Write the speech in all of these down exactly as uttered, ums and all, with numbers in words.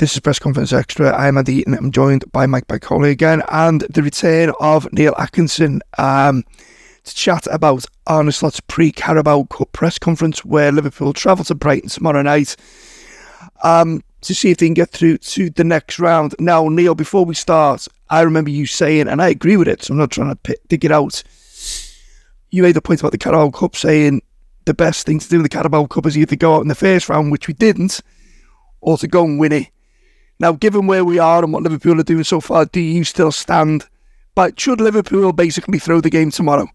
This is Press Conference Extra. I'm Andy Eaton. I'm joined by Mike Bicoli again, and the return of Neil Atkinson um, to chat about Arne Slot's pre-Carabao Cup press conference, where Liverpool travel to Brighton tomorrow night um, to see if they can get through to the next round. Now, Neil, before we start, I remember you saying, and I agree with it, so I'm not trying to pick, dig it out. You made the point about the Carabao Cup, saying the best thing to do in the Carabao Cup is either go out in the first round, which we didn't, or to go and win it. Now, given where we are and what Liverpool are doing so far, do you still stand? But should Liverpool basically throw the game tomorrow?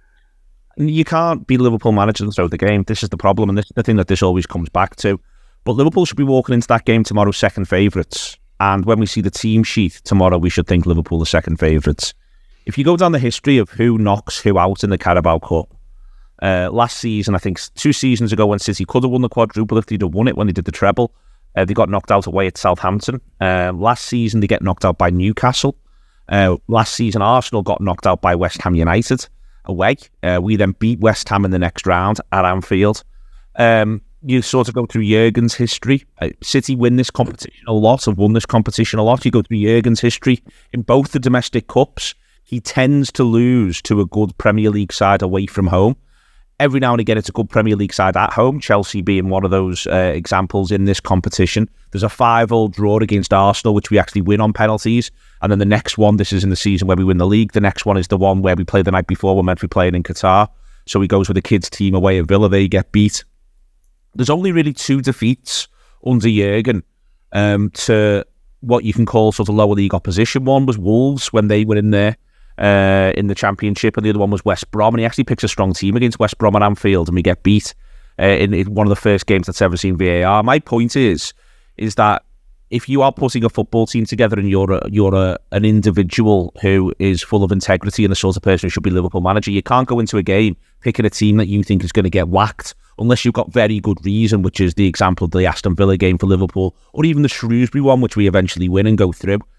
You can't be Liverpool manager and throw the game. This is the problem, and this is the thing that this always comes back to. But Liverpool should be walking into that game tomorrow second favourites. And when we see the team sheet tomorrow, we should think Liverpool are second favourites. If you go down the history of who knocks who out in the Carabao Cup, uh, last season, I think two seasons ago, when City could have won the quadruple if they'd have won it when they did the treble, Uh, they got knocked out away at Southampton. Uh, last season, they get knocked out by Newcastle. Uh, last season, Arsenal got knocked out by West Ham United away. Uh, we then beat West Ham in the next round at Anfield. Um, you sort of go through Jurgen's history. Uh, City win this competition a lot, have won this competition a lot. You go through Jurgen's history. In both the domestic cups, he tends to lose to a good Premier League side away from home. Every now and again, it's a good Premier League side at home, Chelsea being one of those uh, examples in this competition. There's a five-all draw against Arsenal, which we actually win on penalties. And then the next one, this is in the season where we win the league. The next one is the one where we play the night before. We're meant to be playing in Qatar. So he goes with the kids' team away at Villa. They get beat. There's only really two defeats under Jurgen um, to what you can call sort of lower league opposition. One was Wolves when they were in there. Uh, in the Championship, and the other one was West Brom, and he actually picks a strong team against West Brom at Anfield, and we get beat uh, in, in one of the first games that's ever seen V A R. My point is, is that if you are putting a football team together and you're a, you're a, an individual who is full of integrity and the sort of person who should be Liverpool manager, you can't go into a game picking a team that you think is going to get whacked unless you've got very good reason, which is the example of the Aston Villa game for Liverpool, or even the Shrewsbury one, which we eventually win and go through.